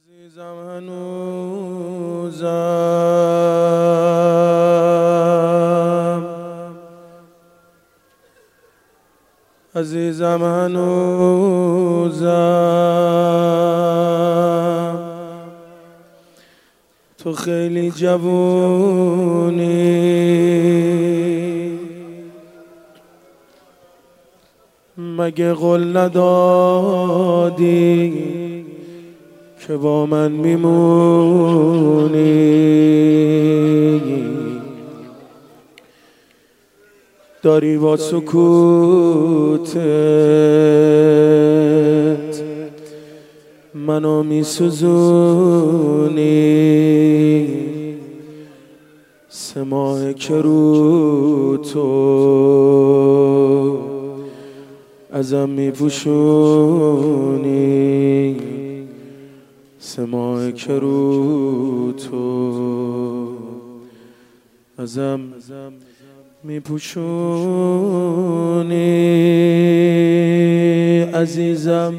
عزیزم هنوزم عزیزم هنوزم تو خیلی جوونی مگه قول ندادی که با من میمونی داری با سکوتت منو میسوزونی 3 ماه که رو تو ازم میپوشونی 3 ماه که رو تو ازم میپوشونی عزیزم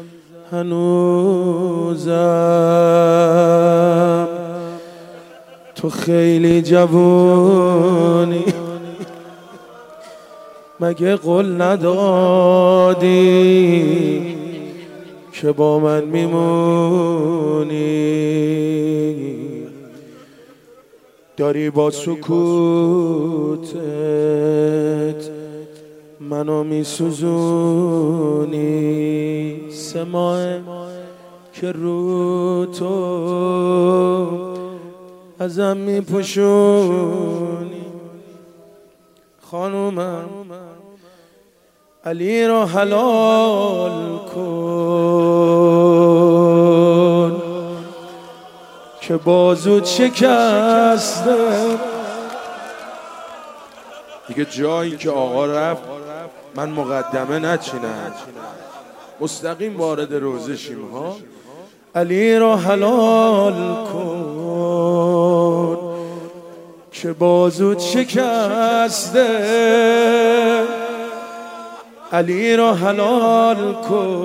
هنوزم تو خیلی جوونی مگه قول ندادی که با من میمونی داری با سکوتت منو میسوزونی 3 ماه که رو تو ازم میپوشونی خانومم علی رو حلال کن که بازو شکسته دیگه جایی که آقا رفت من مقدمه نچینم مستقیم وارد روزه شیم ها علی رو حلال کن که بازو شکسته علی رو حلال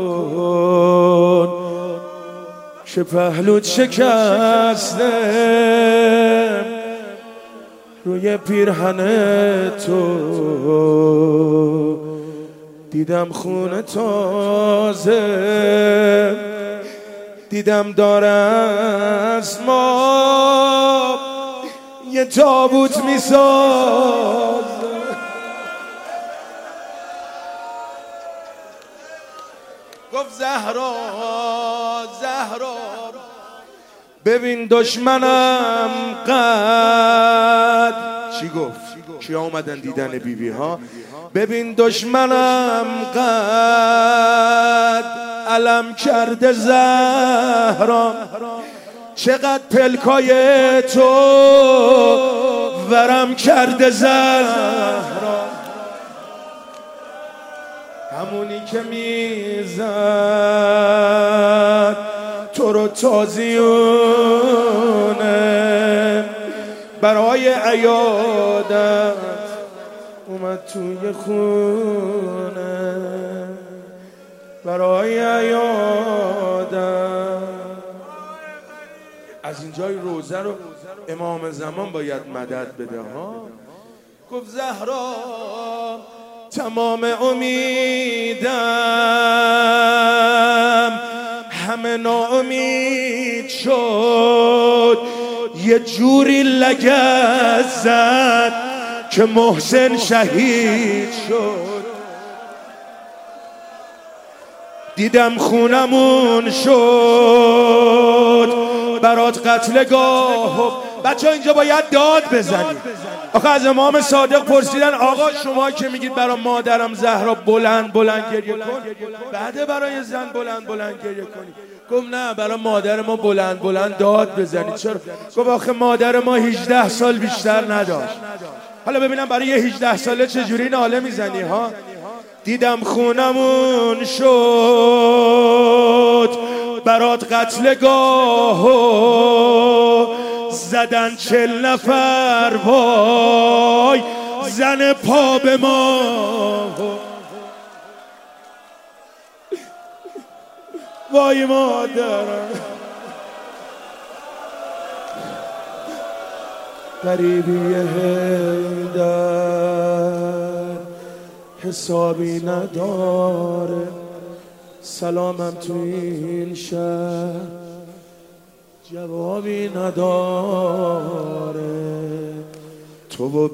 کن که پهلوت شکسته روی پیرهن تو دیدم خون تازه دیدم داره از ما یه تابوت میساز گفت زهرا ببین دشمنم قد چی گفت؟ کیا اومدن دیدن بیبی ها؟ ببین دشمنم قد علم کرده زهرا چقدر پلکای تو ورم کرده زهرا همونی که میزد تو رو تازیونه برای عیادت اومد توی خونه برای عیادت از اینجای روزه رو امام زمان باید مدد بده ها گفت زهرا تمام امیدم همه ناامید شد یه جوری لگد زد که محسن شهید شد دیدم خونمون شد برات قتلگاه بچه ها اینجا باید داد بزنید آخه از امام صادق پرسیدن آقا شما که میگید برای مادرم زهرا بلند گریه کن بعد برای زن بلند گریه کنی گفت نه برای مادر ما بلند داد بزنید چرا؟ گفت آخه مادر ما 18 سال بیشتر نداشت حالا ببینم برای یه 18 ساله چجوری ناله میزنی ها دیدم خونمون شد برات قتلگاه زدن 40 نفر وای زن پا به ما وای مادرم غریبی حیدر حسابی نداره. سلامم تو این شهر جوابی نداره. تو و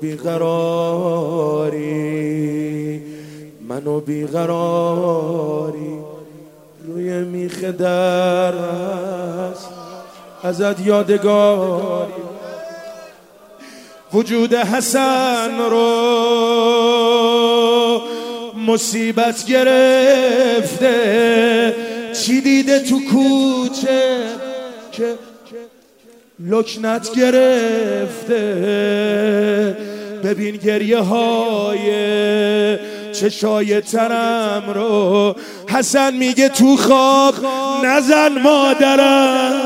بیقراری منو بیقراری روی میخ در هست ازت یادگاری. وجود حسن رو مصیبت گرفته. چی دیده تو کوچه که لکنت گرفته. ببین گریه های چشای ترم رو. حسن میگه تو خواب نزن مادرم.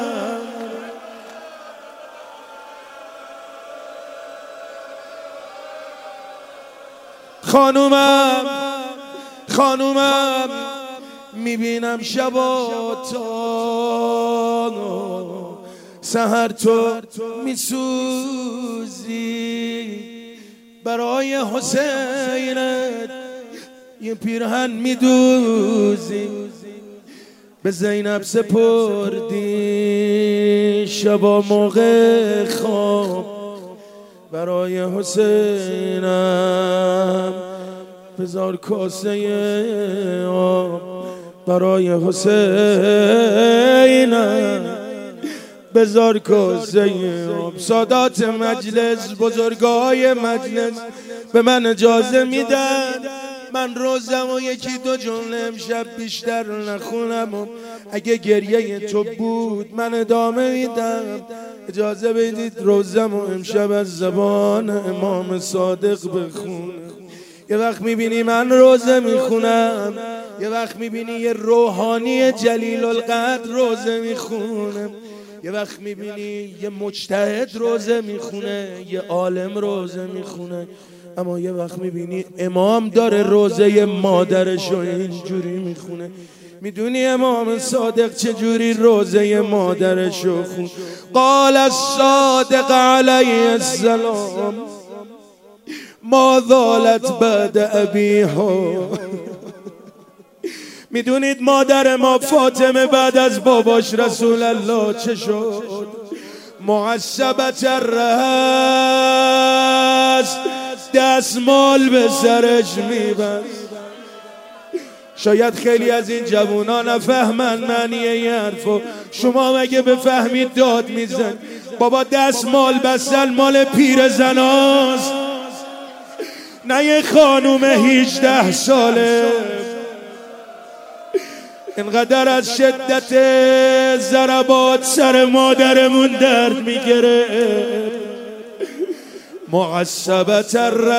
خانومم میبینم شبا تا سحر تو میسوزی. برای حسینت یه پیرهن میدوزی. به زینب سپردی شبا موقع خواب. برای حسینم بذار کاسه آب. برای حسینم بذار کاسه آب. سادات مجلس بزرگای مجلس به من اجازه میدن من روزم و یکی دو جمله امشب بیشتر نخونم. و اگه گریه تو بود من ادامه میدم. اجازه بدید روزم و امشب از زبان امام صادق بخونم. یه وقت میبینی من روزه میخونم، یه وقت میبینی یه روحانی جلیل القدر روزه میخونم، یه وقت میبینی یه مجتهد روزه میخونه، یه عالم روزه میخونه، اما یه وقت میبینی امام داره روزه مادرشو اینجوری میخونه. میدونی امام صادق چجوری روزه مادرشو خون؟ قال الصادق علیه السلام ما ذالت بعد ابیها. میدونید مادر ما فاطمه بعد از باباش رسول الله چه شد؟ معصبت الرأس، دستمال به سرش میبست. شاید خیلی از این جوونا نفهمن معنی این حرفو، شما مگه بفهمید داد میزن. بابا دستمال بستن مال پیر زناست، نه یه خانوم 18 ساله. اینقدر از شدت ضربات سر مادرمون درد میگیره. معصبت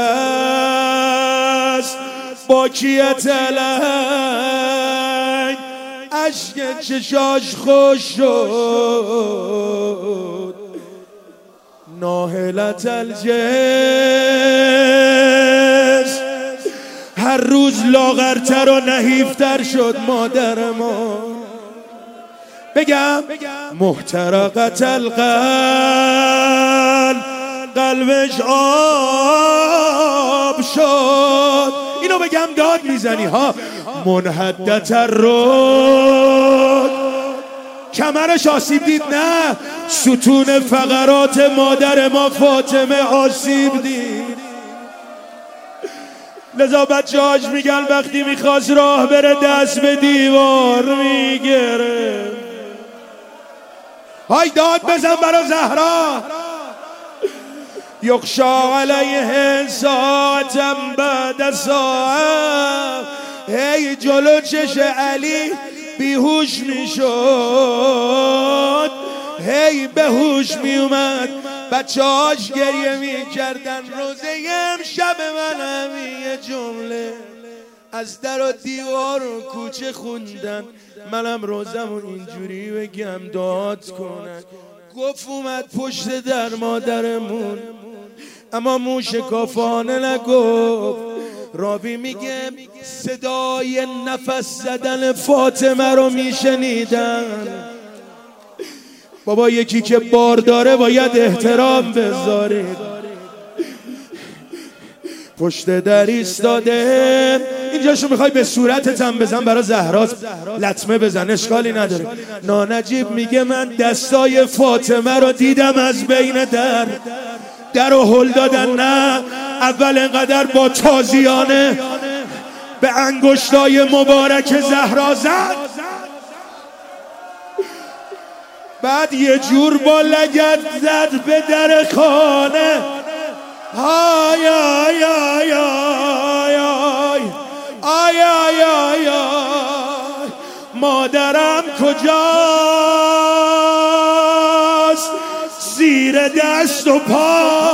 الرأس باکیت العین، اشک چشاش خوش شد. ناهلت الجس، هر روز لاغرتر و نحیفتر شد مادر ما. بگم محترقت القلب، قلبش آب شد. اینو بگم داد میزنی ها. منحدت الرد، کمرش آسیب دید؟ نه، ستون فقرات مادر ما فاطمه آسیب دید. لذا بچه‌هاش میگن وقتی میخواست راه بره دست به دیوار میگیره. های داد بزن برا زهرا. یخشا علیه ساعتم بعد ساعت، هی جلو چش علی بیهوش میشد، هی به هوش میومد. بچه‌هاش گریه میکردن. روزه امشب من همین جمله از در و دیوار و کوچه خوندن. منم روزم و اینجوری بگم داد کنن. گفت اومد پشت در مادرمون، اما موشکافانه نگفت. راوی میگه صدای نفس زدن فاطمه رو میشنیدن. بابا یکی که بار داره باید احترام بذارید. پشت در ایستاده، اینجاشو میخوای به صورتت هم بزن، برا زهراست لطمه بزن، اشکالی نداره. نانجیب میگه من دستای فاطمه رو دیدم از بین در رو هل دادن، نه اول انقدر با تازیانه به انگشتای مبارک زهرا زد، بعد یه جور با لگد زد به در خانه. آی آی آی آی آی آی آی آی آی مادرم کجاست زیر دست و پا.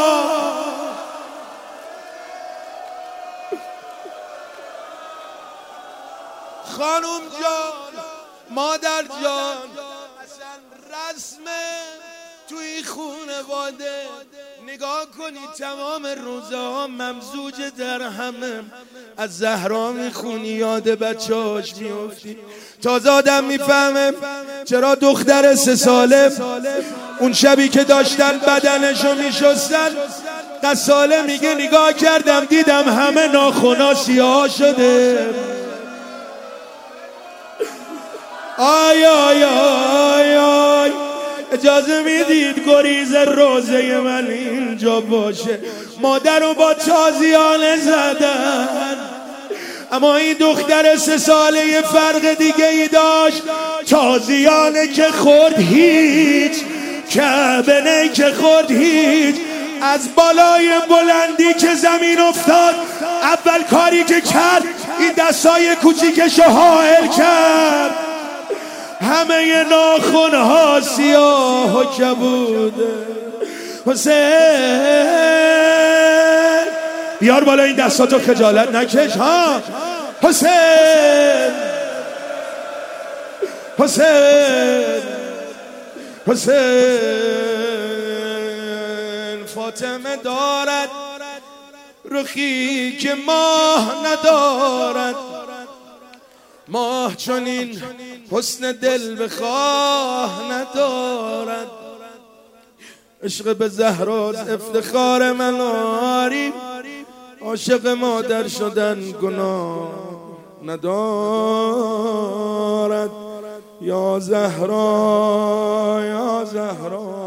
خانم جان، مادر جان، اصلا رسمه توی خونواده نگاه کنی تمام روزها ممزوج در همه، از زهرا میخونی یاد بچه‌هاش میفتی. تازه آدم میفهمه چرا دختر 3 ساله اون شبی که داشتن بدنشو میشستن، قصاله میگه نگاه کردم دیدم همه ناخنا سیاه شده. آی آی آی آی اجازه میدید گریز روزه من اینجا باشه. مادر رو با تازیانه زدن، اما این دختر 3 ساله یه فرق دیگه ای داشت. تازیانه که خورد هیچ، کعبه که خورد هیچ، از بالای بلندی که زمین افتاد اول کاری که کرد این دستای کوچیکشو حائل کرد، همه ناخن‌ها سیاه و کبوده. حسین بیار بالا این دستاتو، خجالت نکش ها. حسین حسین حسین فاطمه دارد رخی که ماه ندارد، ماه چنین حسن دل بخواه ندارد. عشق به زهراست افتخار من آری، عاشق مادر شدن گناه ندارد. یا زهرا یا زهرا